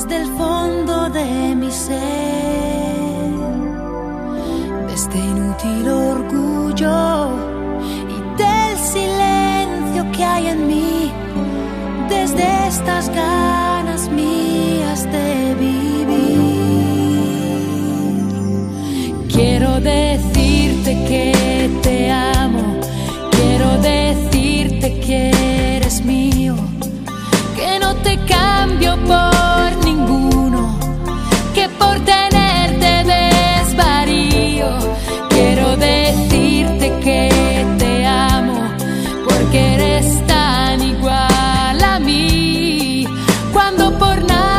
desde el fondo de mi ser, de este inútil orgullo y del silencio que hay en mí, desde estas ganas mías de vivir. Quiero decirte que te amo, quiero decirte que eres mío, que no te cambio por ninguno, que por tenerte desvarío. Quiero decirte que te amo, porque eres tan igual a mí, cuando por nada